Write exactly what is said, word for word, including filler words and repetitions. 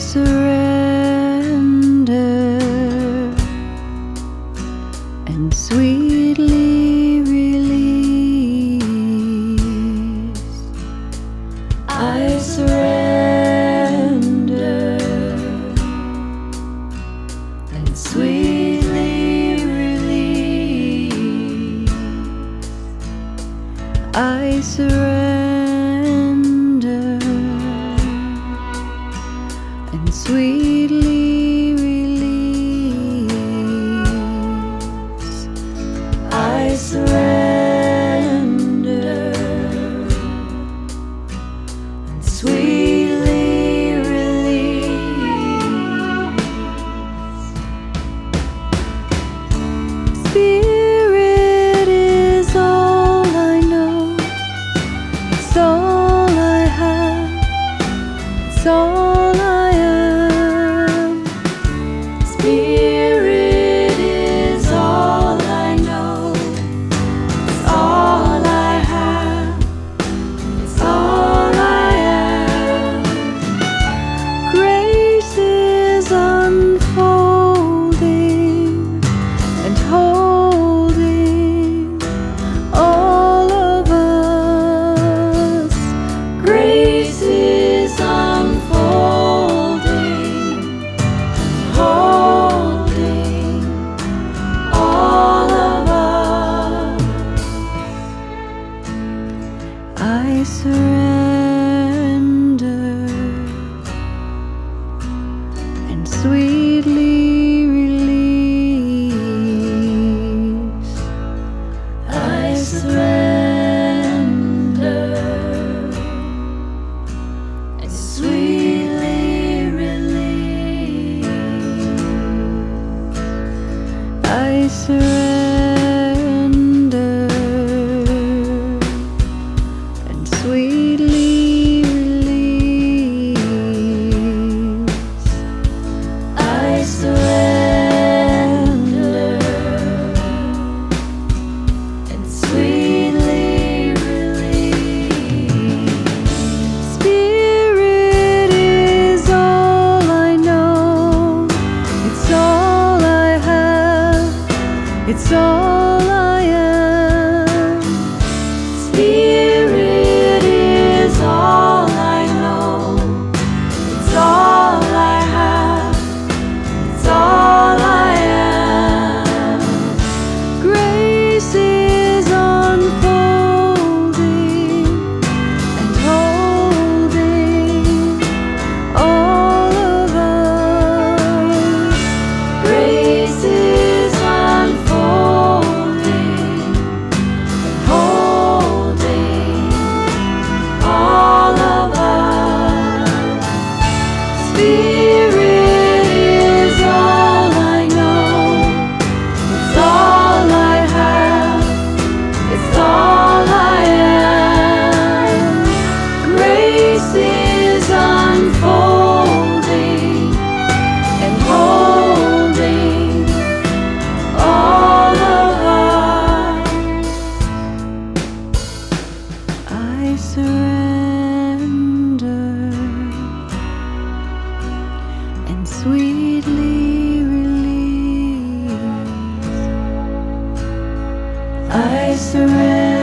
surrender and sweetly release. I surrender and sweetly release. I surrender and sweetly release. I surrender and sweetly release. Spirit is all I know, it's all I have, it's all I am. Spirit is all I know, it's all I have, it's all I am. Grace is unfolding and holding all of us. Grace is unfolding, holding all of us. I surrender and sweetly release. I surrender and sweetly release. I surrender and sweetly release. I surrender and sweetly release. Spirit is all I know, it's all I have, it's all I am. Spirit is all I know, it's all I have, it's all I am. Grace is unfolding and holding all of us. Grace is unfolding and holding all of us. Spirit is all I know, it's all I have, it's all I am. Grace is unfolding and holding all of us. I surrender and sweetly release. I surrender